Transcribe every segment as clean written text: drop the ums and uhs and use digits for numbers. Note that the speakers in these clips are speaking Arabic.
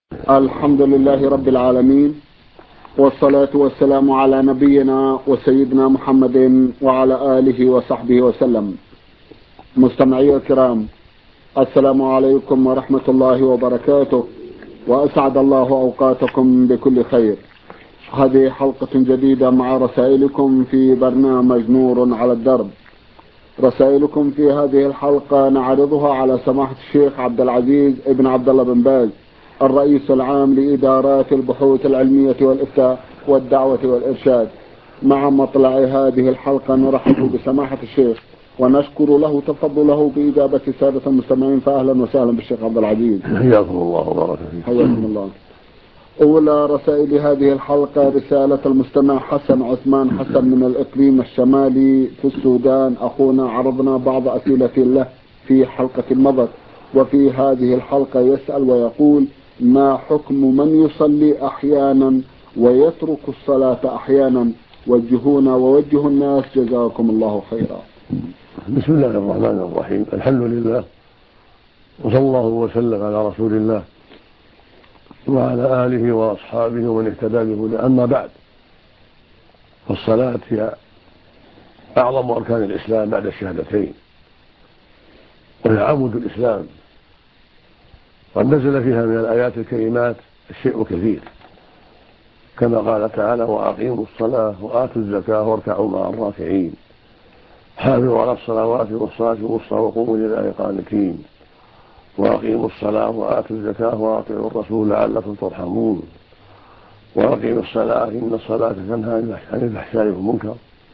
الحمد لله رب العالمين، والصلاة والسلام على نبينا وسيدنا محمد وعلى آله وصحبه وسلم. مستمعي الكرام، السلام عليكم ورحمة الله وبركاته، وأسعد الله أوقاتكم بكل خير. هذه حلقة جديدة مع رسائلكم في برنامج نور على الدرب. رسائلكم في هذه الحلقة نعرضها على سماحة الشيخ عبد العزيز ابن عبد الله بن باز، الرئيس العام لإدارات البحوث العلمية والإفتاء والدعوة والإرشاد. مع مطلع هذه الحلقة نرحب بسماحة الشيخ ونشكر له تفضله بإجابة سادة المستمعين، فأهلا وسهلا بالشيخ عبد العزيز. حياكم الله وبارك فيك. حياكم الله. أولى رسائل هذه الحلقة رسالة المستمع حسن عثمان حسن من الإقليم الشمالي في السودان. أخونا عرضنا بعض أسئلة له في حلقة مضت، وفي هذه الحلقة يسأل ويقول: ما حكم من يصلي أحيانا ويترك الصلاة أحيانا؟ وجهونا ووجهوا الناس جزاكم الله خيرا. بسم الله الرحمن الرحيم. الحمد لله، وصلى الله وسلم على رسول الله وعلى آله وأصحابه ومن اهتدى بهداه. أما بعد، فالصلاة هي أعظم أركان الإسلام بعد الشهادتين، وهي عمود الإسلام، قد نزل فيها من الآيات الكريمات الشيء كثير، كما قال تعالى: وأقيموا الصلاة وآتوا الزكاة واركعوا مع الراكعين، حافظوا على الصلوات والصلاة الوسطى وقوموا لله قانتين، وأقيموا الصلاة وآتوا الزكاة وأطيعوا الرسول لعلكم ترحمون، وأقيموا الصلاة إن الصلاة تنهى عن الفحشاء والمنكر،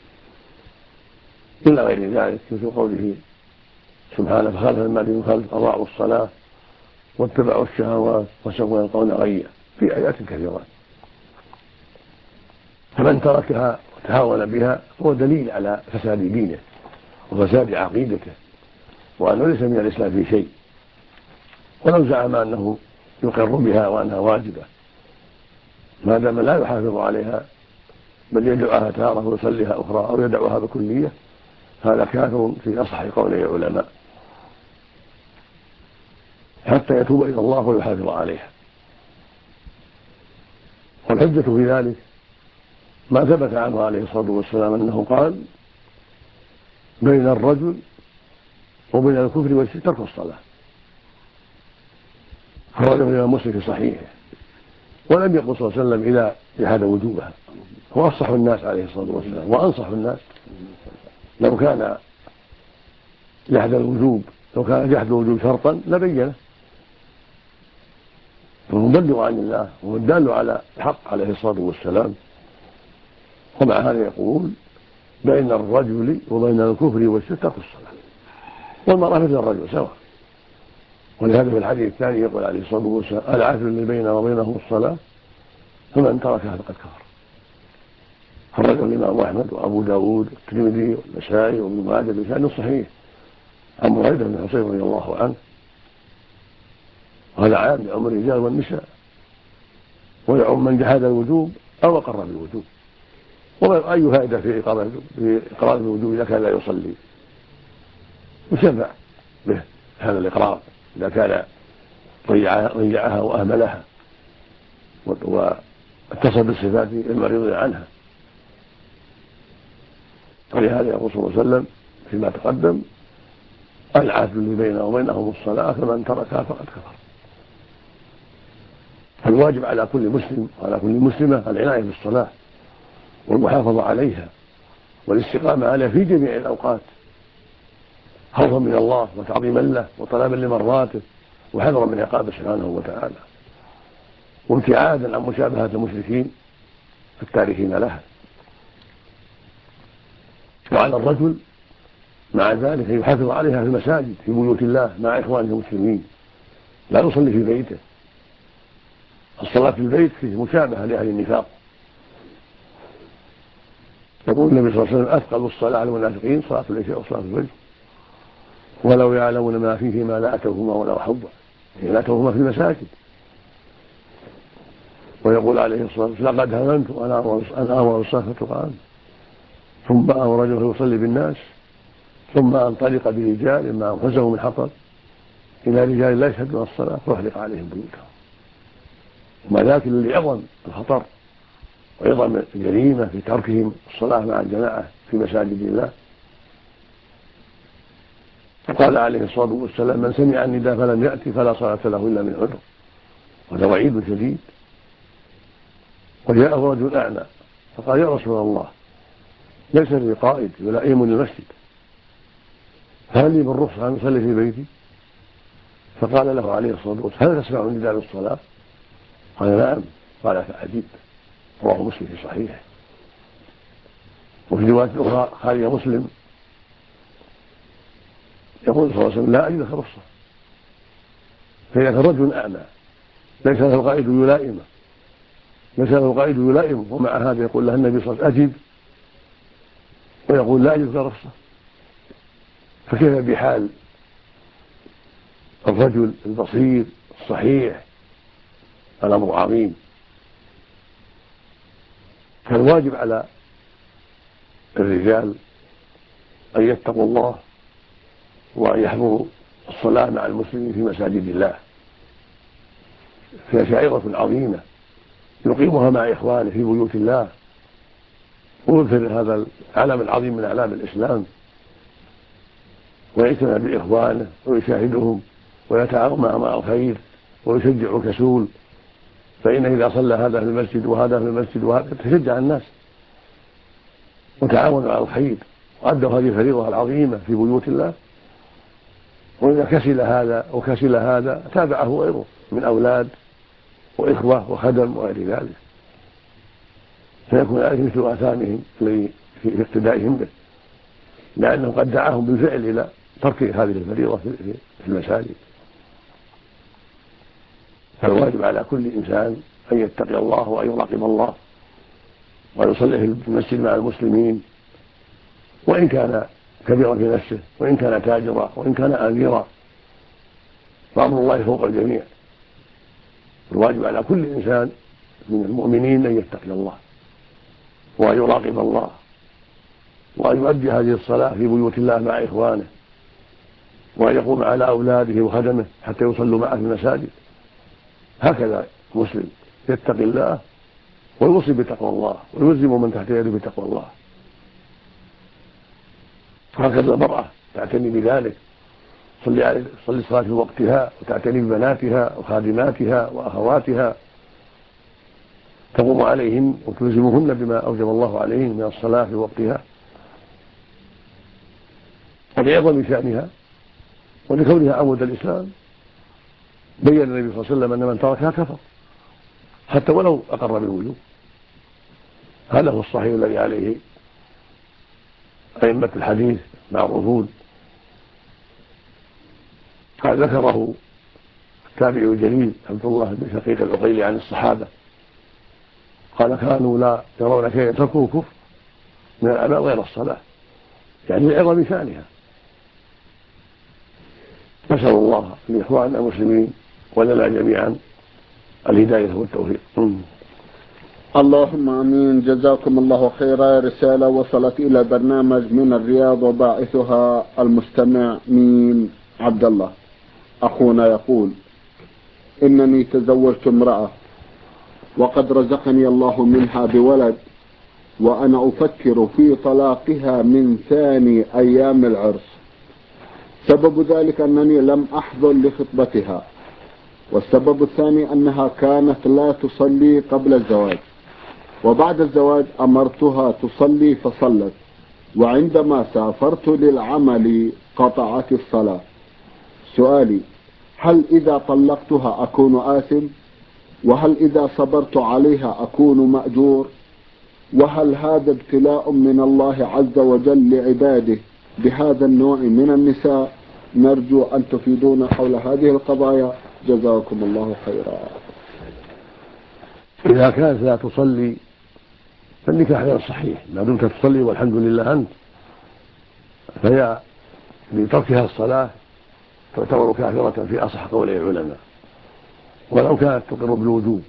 إلى غير ذلك، مثل قوله سبحانه: فخلف من بعدهم خلف أضاعوا الصلاة واتبعوا الشهوات وسوف يلقون غيا، في آيات كثيرة. فمن تركها وتهاون بها هو دليل على فساد دينه وفساد عقيدته، وأنه ليس من الإسلام في شيء، ولو زعم أنه يقر بها وأنها واجبة، ما دام لا يحافظ عليها بل يدعها تارة ويصليها أخرى أو يدعوها بكلية، هذا كافر في أصح قول العلماء، حتى يتوب إلى الله ويحافظ عليها. والحجة في ذلك ما ثبت عنه عليه الصلاة والسلام أنه قال: بين الرجل وبين الكفر والشرك ترك الصلاة. خرجه الإمام مسلم في صحيحه، ولم يقل صلى الله عليه وسلم إذا جحد وجوبها. هو أفصح الناس عليه الصلاة والسلام وأنصح الناس. لو كان جحد الوجوب شرطا لبينه، فالمبلغ عن الله والدال على الحق عليه الصلاة والسلام. ومع هذا يقول: بين الرجل وبين الكفر والشرك ترك الصلاة، والمرأة مثل الرجل سواء. ولهذا في الحديث الثاني يقول عليه الصلاة والسلام: العهد الذي بيننا وبينهم الصلاة، فمن تركها فقد كفر. خرجه الإمام أحمد وأبو داود والترمذي والنسائي وابن ماجه بسند صحيح عن بريدة بن حصير رضي الله عنه. وهذا عام لأمر الرجال والنساء، ويعم من جحد الوجوب أو أقر بالوجوب. وأي فائدة في إقرار بالوجوب إذا كان لا يصلي؟ يشفع به هذا الإقرار إذا كان ضيعها وأهملها واتصل بالصفات المريضة عنها. ولهذا يقول صلى الله عليه وسلم فيما تقدم: العهد الذي بيننا وبينهم الصلاة، فمن تركها فقد كفر. فالواجب على كل مسلم وعلى كل مسلمة العناية بالصلاة والمحافظة عليها والاستقامة عليها في جميع الأوقات، خوفا من الله وتعظيما له وطلبا لمرضاته وحذرا من عقابه سبحانه وتعالى، وابتعادا عن مشابهة المشركين التاركين لها. وعلى الرجل مع ذلك يحافظ عليها في المساجد في بيوت الله مع إخوانه المسلمين، لا يصلي في بيته. الصلاة في البيت فيه مشابهة لأهل النفاق. يقول النبي صلى الله عليه وسلم: أثقل الصلاة على المنافقين صلاة العشاء وصلاة الفجر، ولو يعلمون ما فيهما لأتوهما ولو حبوا، لأتوهما في المساجد. ويقول عليه الصلاة والسلام: لقد هممت أن أمر الصلاة فتقام، ثم أمر رجل يصلي بالناس، ثم أنطلق برجال معهم حزموا من حطب إلى رجال لا يشهدون الصلاة فأحرق عليهم بيوتهم. ولكن لعظم الخطر وعظم الجريمة في تركهم الصلاة مع الجماعة في مساجد الله. فقال عليه الصلاة والسلام: من سمع النداء فلم يأتي فلا صلاة له إلا من عذر. وهذا وعيد شديد. وجاء رجل أعمى فقال: يا رسول الله، ليس لي قائد يلائمني المسجد، فهل لي بالرخصة أن أصلي في بيتي؟ فقال له عليه الصلاة والسلام: هل تسمع النداء للصلاة؟ قال: نعم. قال: فأجب. رواه مسلم في صحيحه. وفي رواية أخرى خارج مسلم يقول صلى الله عليه وسلم: لا أجد لك رخصة. فإذا كان رجل أعمى ليس له قائد يلائمه ومع هذا يقول له النبي صلى الله عليه وسلم: أجب، ويقول: لا أجد لك رخصة، فكيف بحال الرجل البصير الصحيح؟ الأمر عظيم. فالواجب على الرجال أن يتقوا الله وأن يحضروا الصلاة مع المسلمين في مساجد الله، فيها شعيرة عظيمة يقيمها مع إخوانه في بيوت الله، ويظهر هذا العلم العظيم من أعلام الإسلام، ويجتمع بإخوانه ويشاهدهم ويتعاون معهم على الخير ويشجع الكسول. فإنه إذا صلى هذا في المسجد وهذا في المسجد وهذا تشجع الناس وتعاونوا على الخير وأدوا هذه الفريضة العظيمة في بيوت الله. وإذا كسل هذا وكسل هذا تابعه غيره من أولاد وإخوة وخدم وغير ذلك، فيكون ذلك مثل آثامهم في اقتدائهم به، لأنه قد دعاهم بالفعل إلى ترك هذه الفريضة في المساجد. فالواجب على كل إنسان أن يتقي الله وأن يراقب الله وأن يصلي في المسجد مع المسلمين، وإن كان كبيرا في نفسه وإن كان تاجرا وإن كان أميرا، فأمر الله فوق الجميع. الواجب على كل إنسان من المؤمنين أن يتقي الله وأن يراقب الله وأن يؤدي هذه الصلاة في بيوت الله مع إخوانه، وأن يقوم على أولاده وخدمه حتى يصلوا معه في المساجد. هكذا مسلم يتقي الله ويوصي بتقوى الله ويلزم من تحت يده بتقوى الله. هكذا المرأة تعتني بذلك، تصلي الصلاة في وقتها وتعتني ببناتها وخادماتها وأخواتها، تقوم عليهن وتلزمهن بما أوجب الله عليهن من الصلاة في وقتها، ولعظم شأنها ولكونها عمود الإسلام. بين النبي صلى الله عليه وسلم أن من تركها كفر حتى ولو أقر بالوجوب. هذا هو الصحيح الذي عليه أئمة الحديث مع الرسول. قال ذكره التابع الجليل عبد الله بن شقيق العقيلي عن الصحابة، قال: كانوا لا يرون شيئا يتركوه كفر من الأعمال غير الصلاة، يعني لعظم شأنها. نسأل الله لإخواننا المسلمين ولنا جميعا الهداية والتوفيق. اللهم امين. جزاكم الله خيرا. رسالة وصلت الى برنامج من الرياض وباعثها المستمع ميم عبد الله. اخونا يقول: انني تزوجت امرأة وقد رزقني الله منها بولد، وانا افكر في طلاقها من ثاني ايام العرس. سبب ذلك انني لم احضر لخطبتها، والسبب الثاني انها كانت لا تصلي قبل الزواج، وبعد الزواج أمرتها تصلي فصلت، وعندما سافرت للعمل قطعت الصلاة. سؤالي: هل إذا طلقتها أكون آثم؟ وهل إذا صبرت عليها أكون مأجور؟ وهل هذا ابتلاء من الله عز وجل لعباده بهذا النوع من النساء؟ نرجو أن تفيدونا حول هذه القضايا، جزاكم الله خيرا. إذا كانت لا تصلي فالنكاح غير صحيح ما دمت تصلي والحمد لله أنت، فهي بتركها الصلاة تعتبر كافرة في أصح قولي العلماء ولو كانت تقر بالوجوب.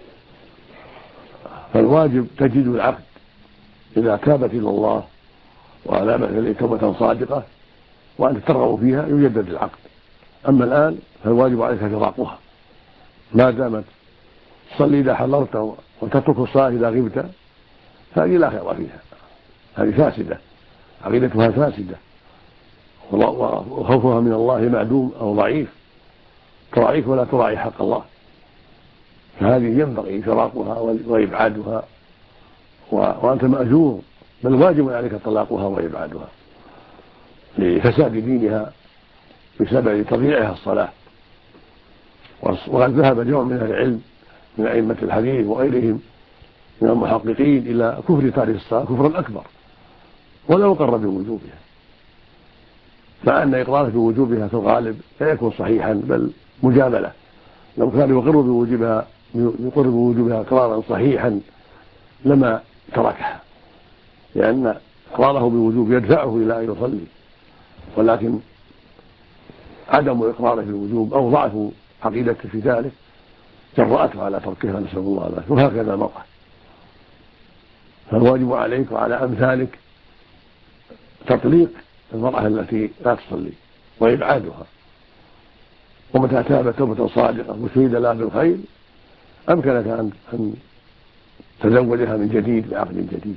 فالواجب تجديد العقد إذا تابت إلى الله وأنابت إليه توبة صادقة وأنت ترغب فيها يجدد العقد. أما الآن فالواجب عليك فراقها ما دامت تصلي إذا حضرت وتترك الصلاة إذا غبت، فهذه لا خير فيها، هذه فاسدة، عقيدتها فاسدة، وخوفها من الله معدوم أو ضعيف، تراعيك ولا تراعي حق الله، فهذه ينبغي فراقها وإبعادها، وأنت مأجور، بل واجب عليك طلاقها وإبعادها لفساد دينها بسبب تضييعها الصلاة. وقد ذهب جمع من العلم من أئمة الحديث وغيرهم من المحققين إلى كفر تارك الصلاة كفرا أكبر ولو قر بوجوبها، مع أن إقراره بوجوبها في الغالب لا يكون صحيحا بل مجاملة. لو كان يقر بوجوبها إقرارا صحيحا لما تركها، لأن إقراره بوجوب يدفعه إلى أن يصلي، ولكن عدم إقراره بالوجوب أو ضعف عقيدته في ذلك جرأته على تركها، نسأل الله العافية. وهكذا المرأة، فالواجب عليك وعلى أمثالك تطليق المرأة التي لا تصلي وإبعادها، ومتى تابت توبة صادقة وشهد لها بالخير أمكنك أن تزوجها من جديد بعقد جديد.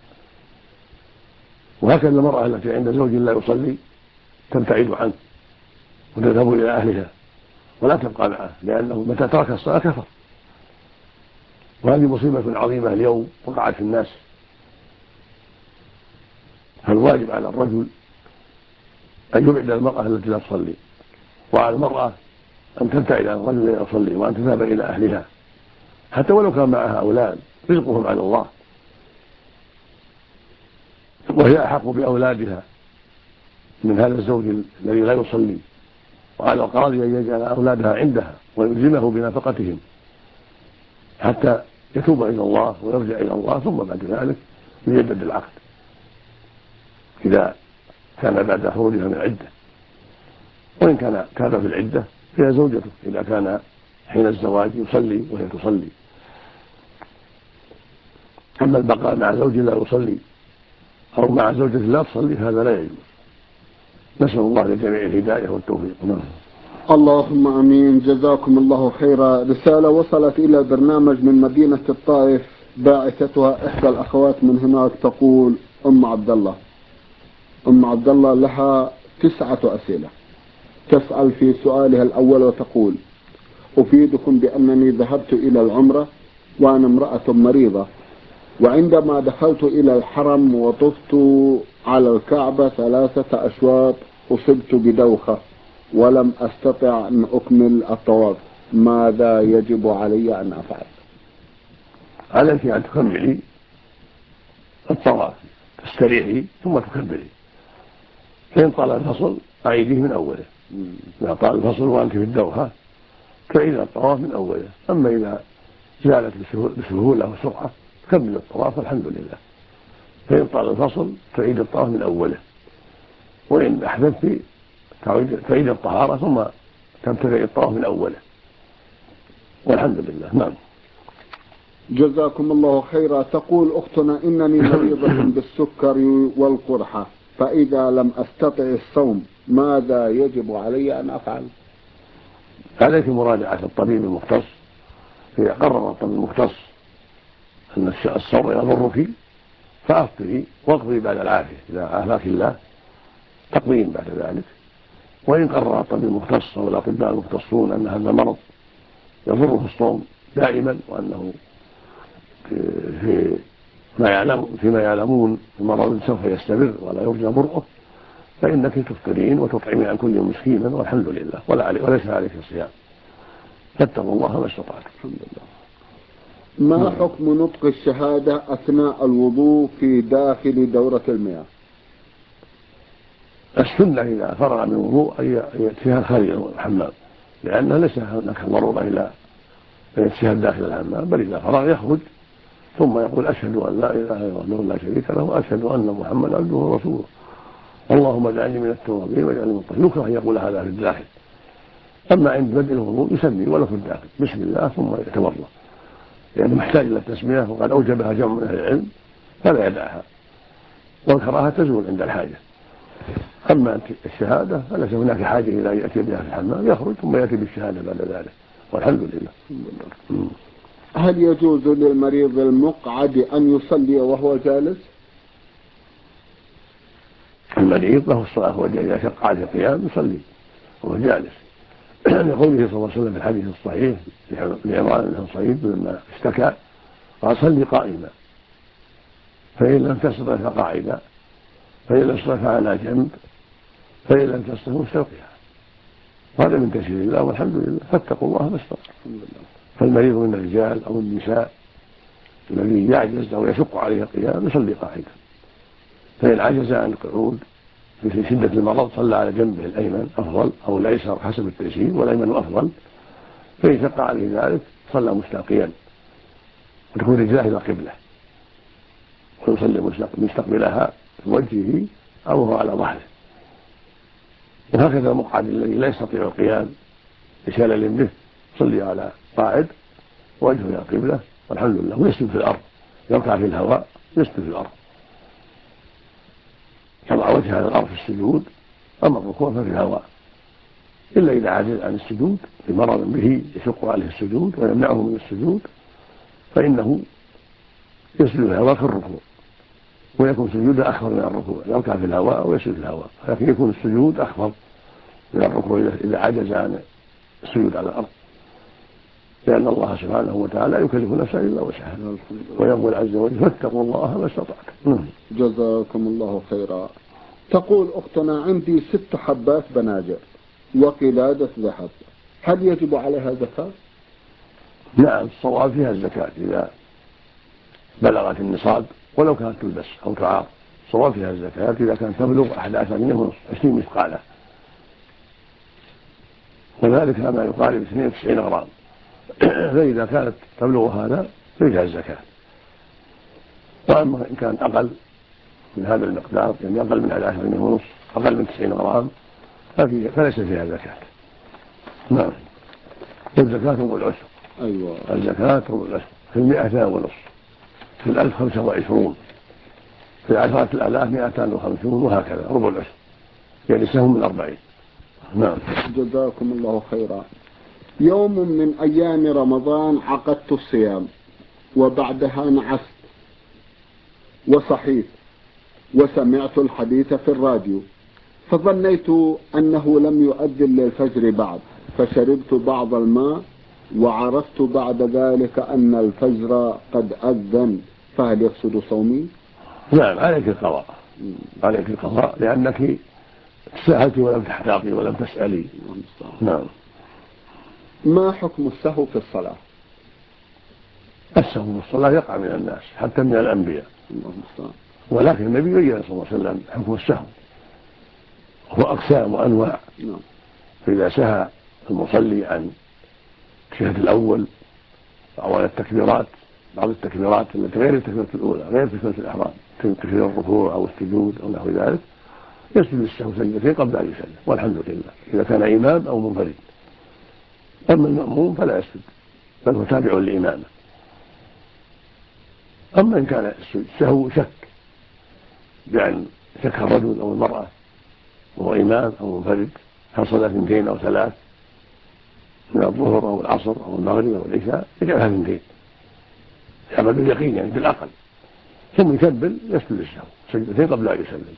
وهكذا المرأة التي عند زوج لا يصلي تبتعد عنه وتذهب إلى أهلها ولا تبقى معه، لأنه متى ترك الصلاة كفر. وهذه مصيبة عظيمة اليوم وقعت في الناس. فالواجب على الرجل أن يبعد المرأة التي لا تصلي، وعلى المرأة أن تبتعد عن الرجل لا يصلي وأن تذهب إلى أهلها، حتى ولو كان معها أولاد رزقهم على الله، وهي أحق بأولادها من هذا الزوج الذي لا يصلي. وعلى القاضي أن يجعل أولادها عندها ويلزمه بنفقتهم حتى يتوب إلى الله ويرجع إلى الله، ثم بعد ذلك يجدد العقد إذا كان بعد خروجها من العدة. وإن كان في العدة فهي زوجته إذا كان حين الزواج يصلي وهي تصلي. أما البقاء مع زوج لا يصلي أو مع زوجة لا تصلي هذا لا يجوز. نسأل الله للجميع الهداية والتوفيق. اللهم امين. جزاكم الله خيرا. رسالة وصلت الى البرنامج من مدينة الطائف، باعثتها احدى الاخوات من هناك، تقول: ام عبد الله لها 9 أسئلة. تسأل في سؤالها الاول وتقول: افيدكم بانني ذهبت الى العمرة وانا امرأة مريضة، وعندما دخلت الى الحرم وطفت على الكعبة 3 أشواط اصبت بدوخة ولم أستطع أن أكمل الطواف، ماذا يجب علي أن أفعل؟ عليك أن تكملي الطواف، تستريحي ثم تكملي. فإن طال الفصل أعيديه من أوله. إذا طال الفصل وأنت في الدوخة تعيد الطواف من أوله. أما إذا زالت بسهولة وسرعة تكمل الطواف الحمد لله. فإن طال الفصل تعيد الطواف من أوله، وإن أحدثت تعيد الطهارة ثم تبتدئ الطواف من أوله، والحمد لله. نعم. جزاكم الله خيرا. تقول أختنا: إنني مريضة بالسكر والقرحة، فإذا لم أستطع الصوم ماذا يجب علي أن أفعل؟ عليك مراجعة الطبيب المختص. إذا قرر الطبيب المختص أن الصوم يضرك فأفطري واقضي بعد العافية، إذا عافاك الله تقضين بعد ذلك. وإن قرر الطبيب المختص أو الأطباء المختصون أن هذا المرض يضره الصوم دائما، وأنه فيما يعلمون المرض سوف يستمر ولا يرجى برؤه، فإنك تفطرين وتطعمين عن كل مسكينا، والحمد لله، وليس عليك الصيام. فاتقوا الله ما استطعتم. الحمد لله. ما حكم نطق الشهادة أثناء الوضوء في داخل دورة المياه؟ السنة إذا فرغ من الوضوء أن يأتيها خارج الحمام، لأنها ليس هناك ضرورة إلى أن يأتيها داخل الحمام، بل إذا فرغ يخرج ثم يقول: أشهد أن لا إله إلا الله لا شريك له وأشهد أن محمدا عبده ورسوله اللهم اجعلني من التوابين واجعلني من المتطهرين. يكره أن يقول هذا في الداخل. أما عند بدء الوضوء يسمي ولو في الداخل بسم الله ثم يتوضأ، لأنه محتاج إلى التسمية وقد أوجبها جمع من أهل العلم فلا يدعها، والكراهة تزول عند الحاجة. أما الشهادة فليس هناك حاجة إلى أن يأتي بها في الحمام، يخرج ثم يأتي بالشهادة بعد ذلك، والحمد لله. هل يجوز للمريض المقعد أن يصلي وهو جالس؟ المريض له الصلاة إذا شق عليه القيام يصلي وهو جالس لقوله صلى الله عليه وسلم في الحديث الصحيح لعمران بن حصين لما اشتكى قال صلي قائما فإن لم تستطع فقاعدا فإن لم تستطع فعلى جنب فإن لم تستطع مستلقيا. هذا من تيسير الله والحمد لله، فاتقوا الله ما استطعتم. فالمريض من الرجال أو النساء الذي يعجز أو يشق عليه القيام يصلي قاعدا، فإن عجز عن القعود في شدة المرض صلى على جنبه الأيمن أفضل أو الأيسر حسب التيسير، والأيمن أفضل. فإن شق عليه ذلك صلى مستلقيا وتكون رجلاه إلى القبلة ويصلي مستقبلها في وجهه أو هو على ظهره. وهكذا المقعد الذي لا يستطيع القيام لشلل به يصلي على قاعد وجهه إلى القبلة والحمد لله، ويسجد في الأرض، يركع في الهواء يسجد في الأرض، يضع وجهه على الأرض في السجود، أما الركوع ففي الهواء، إلا إذا عجز عن السجود بمرض به يشق عليه السجود ويمنعه من السجود فإنه يسجد في الهواء في الركوع، ويكون سجوده أخفض من الركوع، يركع في الهواء ويسجد في الهواء، لكن يكون السجود أخفض من الركوع إذا عجز عن السجود على الأرض، لأن الله سبحانه وتعالى يكلف نفسا إلا وسعها، ويقول عز وجل فاتقوا الله ما استطعتم. جزاكم الله خيرا. تقول أختنا عندي 6 حبات بناجر وقلادة ذهب، هل يجب عليها زكاة؟ نعم، الصواب فيها الزكاة إذا بلغت النصاب ولو كانت تلبس أو تعار، الصواب فيها الزكاة إذا كانت تبلغ 11 جنيه ونصف 20 مثقالا، وذلك ما يقارب 92 غرام. فإذا كانت تبلغ هذا فيها الزكاة. وأما إن كان أقل من هذا المقدار، يعني أقل من 11 جنيه ونصف، أقل من 90 غرام، فليس فيها زكاة. نعم. والزكاة هو العشر. أيوة. الزكاة هو العشر في 200 ونصف، في 1000 25، في 10 الآلاف 250، وهكذا ربع العشر، يعني سهم من 40. نعم. جزاكم الله خيرا. يوم من أيام رمضان عقدت الصيام وبعدها نعست وصحيت وسمعت الحديث في الراديو فظنيت أنه لم يؤذن للفجر بعد، فشربت بعض الماء وعرفت بعد ذلك أن الفجر قد أذن، فهل يفسد صومي؟ نعم، عليك القضاء، عليك القضاء لأنك تساهلت ولم تحتاطي ولم تسألي. نعم. ما حكم السهو في الصلاة؟ السهو في الصلاة يقع من الناس حتى من الأنبياء، ولكن النبي بين صلى الله عليه وسلم حكم السهو هو أقسام وأنواع. فإذا سهى المصلي عن التشهد الأول أو عن التكبيرات، بعض التكبيرات التي غير التكبيرة الأولى، غير تكبيرة الإحرام، تكبير الركوع أو السجود أو نحو ذلك، يسجد السهو سجدتين قبل أن يسلم والحمد لله، إذا كان إمام أو منفرد. أما المأموم فلا يسجد بل هو تابع لإمامه. أما إن كان السهو شك، بأن شك الرجل أو المرأة وهو إمام أو منفرد هل صلى 2 أو 3 من الظهر أو العصر أو المغرب أو العشاء، يجعلها 2 يعمل باليقين يعني بالعقل، ثم يكبل يسجد السهو سجدتين قبل أن يسلم.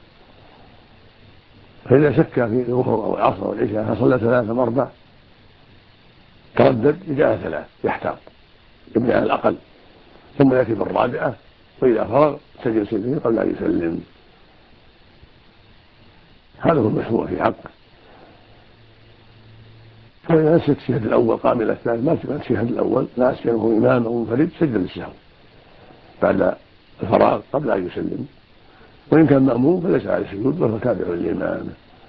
فإذا شك في الظهر أو العصر أو العشاء هل صلى 3 أم 4 تردد، يجعلها 3 يحتاط يبني على الأقل، ثم يأتي بالرابعة، وإذا فرغ سجد سجدتين قبل أن يسلم. هذا هو المشروع في حقه. فإذا نسيت الشهد الأول قام إلى الثاني، ما سمعت الشهد الأول لا أسكنه إمام أو منفرد، سجد السهو بعد الفراغ قبل أن يسلم. وإن كان مأموم فليس عليه سجود بل تابع للإمام.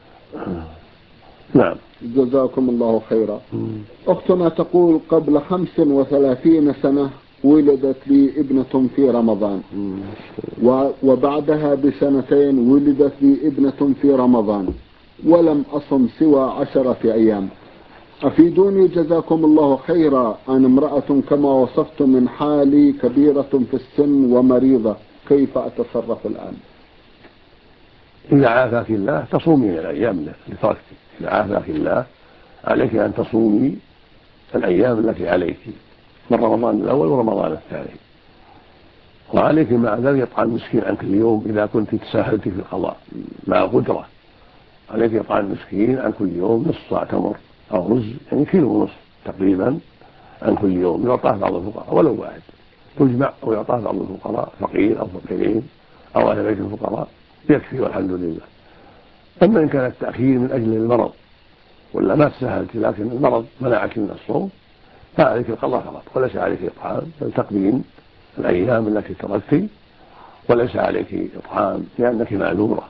نعم. جزاكم الله خيرا. أختنا تقول قبل 35 سنة ولدت لي ابنة في رمضان، وبعدها ب2 ولدت لي ابنة في رمضان، ولم أصم سوى 10 أيام. أفيدوني جزاكم الله خيرا، أنا امرأة كما وصفت من حالي كبيرة في السن ومريضة، كيف أتصرف الآن؟ إذا عافاك الله تصومين الأيام لتركت، إذا عافاك الله عليك أن تصومي الأيام التي عليك من رمضان الأول ورمضان الثاني. وعليك مع ذلك إطعام مسكين عن كل يوم إذا كنت تساهلت في القضاء مع قدرة، عليك إطعام مسكين عن كل يوم نصف صاع تمر أو رز، يعني كيلو ونصف تقريبا عن كل يوم، يعطاه بعض الفقراء ولو واحد، تجمع ويعطاه بعض الفقراء، فقير أو فقيرين أو أهل بيت الفقراء، يكفي والحمد لله. أما إن كان التأخير من أجل المرض ولا ما تساهلت لكن المرض منعك من الصوم فعليك القضاء فقط، وليس عليك إطعام، بل تقضين الأيام التي تركت، وليس عليك إطعام لأنك معذورة.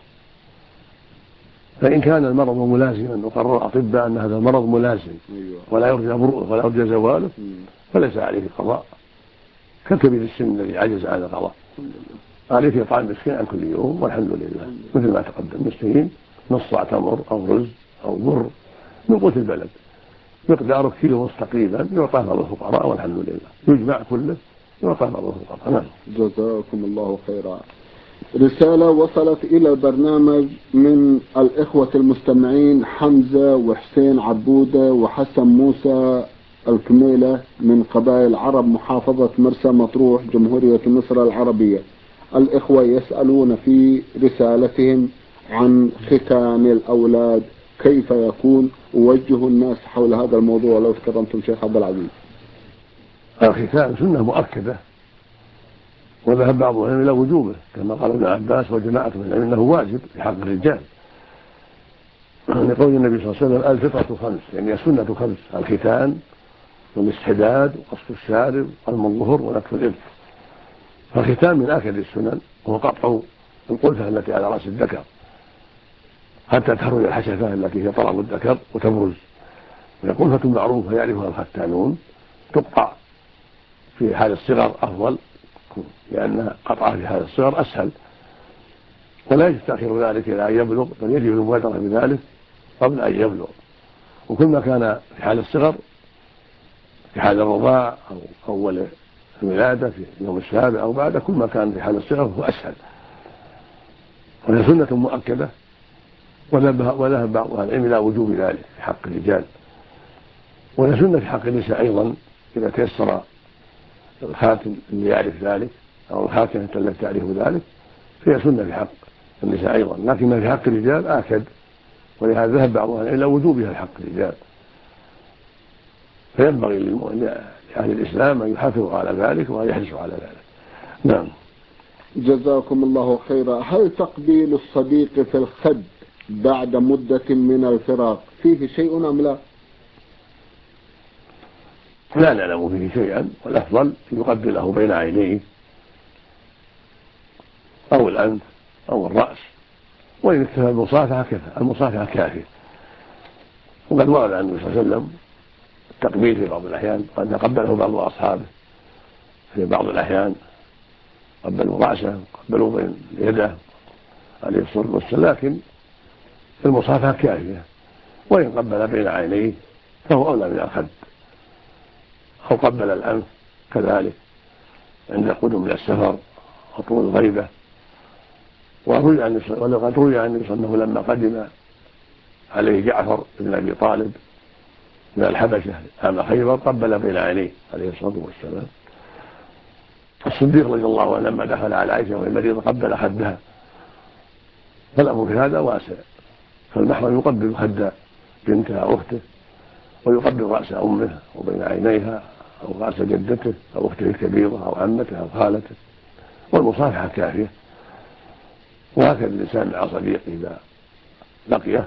فإن كان المرض ملازما وقرر الأطباء أن هذا المرض ملازم ولا يرجى برؤه ولا يرجى زواله فليس عليك القضاء، ككبير السن الذي عجز عن القضاء. عليك إطعام مسكين عن كل يوم والحمد لله، مثل ما تقدم، مسكين نصف صاع تمر أو رز أو بر من قوت البلد، مقداره كيلو ونصف تقريبا، يعطاه بعض الفقراء والحمد لله، يجمع كله يعطاه بعض الفقراء. نعم. جزاكم الله خيرا. رسالة وصلت إلى البرنامج من الإخوة المستمعين حمزة وحسين عبودة وحسن موسى الكميلة من قبائل عرب محافظة مرسى مطروح جمهورية مصر العربية. الإخوة يسألون في رسالتهم عن ختان الأولاد كيف يكون، ووجهوا الناس حول هذا الموضوع لو تكرمتم شيخ عبد العزيز. الختان سنة مؤكدة، وذهب بعض العلم إلى وجوبه كما قال ابن عباس وجماعة من العلم أنه واجب في حق الرجال، لقول النبي صلى الله عليه وسلم الفطرة خمس، يعني السنة خمس: الختان والاستحداد وقص الشارب والم الظهر ونتف الإبط. فالختان من آكد السنن، وهو قطع القلفة التي على رأس الذكر حتى تخرج الحشفة التي هي طرف الذكر وتبرز، والقلفة معروفة يعرفها الختانون، تقطع في حال الصغر أفضل لأن قطعها في حال الصغر أسهل، ولا يجب تأخير ذلك إلى أن يبلغ، بل يجب المبادرة بذلك قبل أن يبلغ. وكل ما كان في حال الصغر في حال الرضاع أو أول الولادة في يوم السابع أو بعد، كل ما كان في حال الصغر هو أسهل، وهي سنة مؤكدة، وذهب بعض أهل العلم إلى وجوب ذلك في حق الرجال. وهي سنة في حق النساء أيضا إذا تيسر الخاتم اللي يعرف ذلك أو الخاتمة التي تعرف ذلك، فهي سنة في حق النساء أيضا، لكن ما في حق الرجال آكد، ولهذا ذهب بعض أهل العلم إلى وجوبها في حق الرجال. فينبغي لأهل الإسلام أن يحافظوا على ذلك وأن يحرصوا على ذلك. نعم. جزاكم الله خيرا. هل تقبيل الصديق في الخد بعد مدة من الفراق فيه شيء أم لا؟ لا نعلم فيه شيئا، والأفضل أن يقبله بين عينيه أو الأنف أو الرأس، وإن اكتفى المصافحة كفى، المصافحة كافية. وقد ورد عن النبي صلى الله عليه وسلم التقبيل في بعض الأحيان، قد قبله بعض أصحابه في بعض الأحيان، قبلوا رأسه قبلوا بين يده عليه الصلاة والسلام، لكن المصافحة كافية. وإن قبل بين عينيه فهو أولى من الخد، أو قبل الأنف كذلك عند القدوم من السفر وطول الغيبة. ولقد روي عن النبي صلى الله عليه وسلم لما قدم عليه جعفر بن أبي طالب من الحبشة عام خيبر قبل بين عينيه عليه الصلاة والسلام. الصديق رضي الله عنه لما دخل على عائشة وهي مريضة قبل خدها، فالأمر في هذا واسع، فالمحرم يقبل خد بنته أو أخته، ويقبل رأس أمه وبين عينيها أو رأس جدته أو أخته الكبيرة أو عمته أو خالته، والمصافحة كافية. وهكذا الإنسان مع صديقه إذا لقيه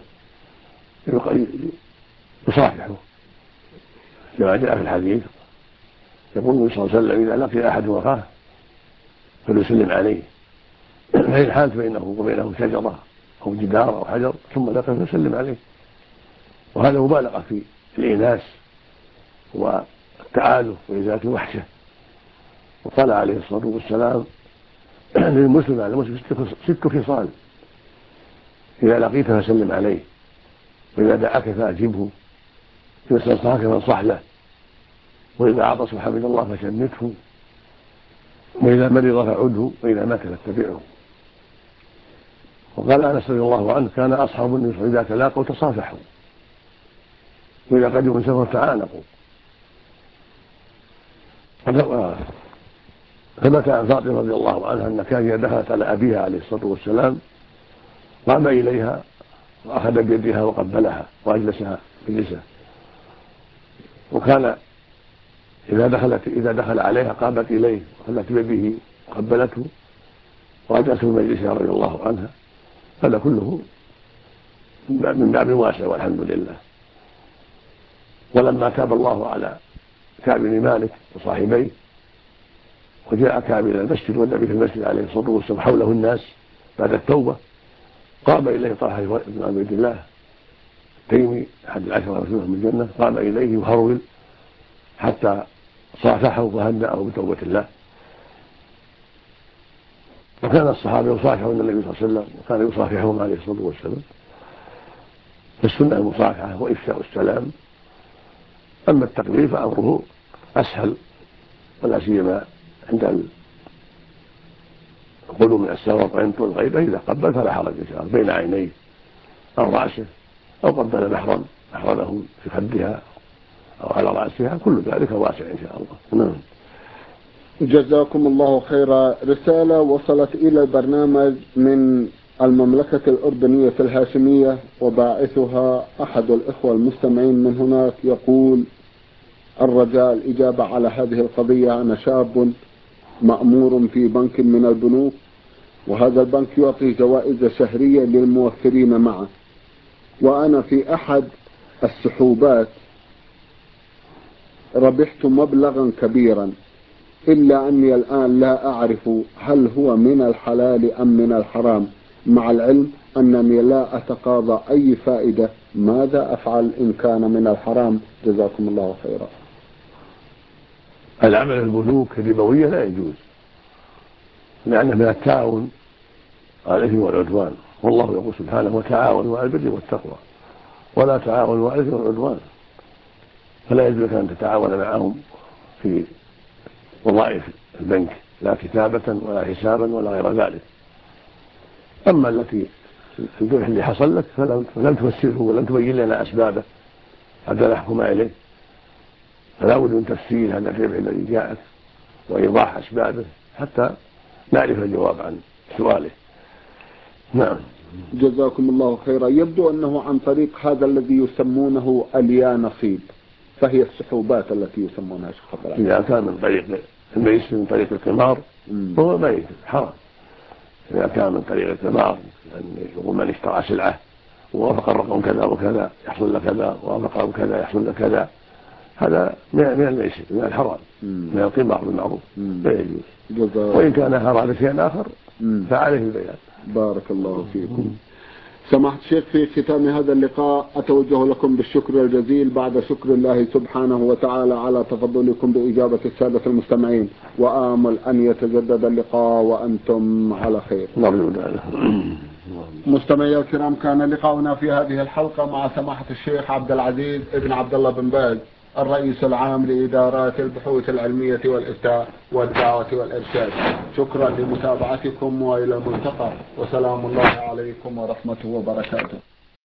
يصافحه كما جاء في الحديث، يقول النبي صلى الله عليه وسلم إذا لقي أحد أخاه فليسلم عليه، فإن حالت بينه وبينه شجرة أو جدار أو حجر ثم لقيه فسلم عليه. وهذا مبالغة في الإيناس والتعالف وإزالة الوحشة. وقال عليه الصلاة والسلام للمسلم على المسلم 6 خصال: إذا لقيته فسلم عليه، وإذا دعاك فأجبه، إذا استنصحك فانصح له، وإذا عطس فحمد الله فشمته، وإذا مرض فعده، وإذا مات فاتبعه. وقال أنس رضي الله عنه كان أصحاب النبي صلى الله عليه وسلم إذا تلاقوا تصافحوا، وإذا قدموا من سفر تعانقوا. ثبت عن فاطمة رضي الله عنها أن كان إذا دخلت على أبيها عليه الصلاة والسلام قام إليها وأخذ بيدها وقبلها وأجلسها بجلسه، وكان إذا دخل عليها قامت إليه وأخذت بيده وقبلته وأجلسه بمجلسها رضي الله عنها. هذا كله من باب واسع والحمد لله. ولما تاب الله على كعب بن مالك وصاحبيه وجاء كعب إلى المسجد والنبي في المسجد عليه الصلاة والسلام حوله الناس بعد التوبة، قام إليه طلحة بن عبيد الله التيمي أحد العشرة رسوله من الجنة، قام إليه يهرول حتى صافحه وهنأه بتوبة الله. وكان الصحابة يصافحون النبي صلى الله عليه وسلم وكان يصافحهم عليه الصلاة والسلام، فالسنة المصافحة وإفشاء السلام. أما التقبيل فأمره أسهل، ولا سيما عند القلوب من السفر والغيبة، إذا قبل فلا حرج إن شاء الله بين عينيه أو رأسه أو قبل محرمه في خدها أو على رأسها، كل ذلك واسع إن شاء الله. نعم. جزاكم الله خيرا. رسالة وصلت إلى البرنامج من المملكة الأردنية الهاشمية وباعثها أحد الإخوة المستمعين من هناك، يقول: الرجاء الإجابة على هذه القضية. أنا شاب مأمور في بنك من البنوك، وهذا البنك يعطي جوائز شهرية للموفرين معه، وأنا في أحد السحوبات ربحت مبلغا كبيرا، إلا أني الآن لا أعرف هل هو من الحلال أم من الحرام، مع العلم أنني لا أتقاضى أي فائدة. ماذا أفعل إن كان من الحرام؟ جزاكم الله خيرا. العمل في البنوك الربوية لا يجوز، لأنه من التعاون على الإثم والعدوان، والله يقول سبحانه: وتعاونوا على البر والتقوى ولا تعاونوا على الإثم والعدوان. فلا يجوز أن تتعاون معهم في وظائف البنك، لا كتابة ولا حسابا ولا غير ذلك. أما الجرح اللي حصل لك فلم تفسره ولم تبين لنا أسبابه حتى نحكم عليه، فلا بد من تفسير هذا الربح الذي جاءك وإيضاح أسبابه حتى نعرف الجواب عن سؤاله. نعم. جزاكم الله خيرا. يبدو أنه عن طريق هذا الذي يسمونه اليا نصيب، فهي السحوبات التي يسمونها شيخ. إذا كان من طريق الميسر من طريق القمار فهو ميت حرام. إذا كان من طريق القمار يقول من اشترى سلعة ووافق الرقم كذا وكذا يحصل له كذا، ووافق كذا يحصل له كذا، هذا من الميسر، من الحرام، من القمار بالمعروف، لا يجوز. وإن كان هذا شيء آخر فعليه البيان. بارك الله فيكم. سماحة الشيخ، في ختام هذا اللقاء أتوجه لكم بالشكر الجزيل بعد شكر الله سبحانه وتعالى على تفضلكم بإجابة السادة المستمعين، وآمل أن يتجدد اللقاء وأنتم على خير. مستمعي الكرام، كان لقاؤنا في هذه الحلقة مع سماحة الشيخ عبد العزيز ابن عبد الله بن باز، الرئيس العام لإدارات البحوث العلمية والإفتاء والدعوة والإرشاد. شكرا لمتابعتكم، وإلى الملتقى، وسلام الله عليكم ورحمته وبركاته.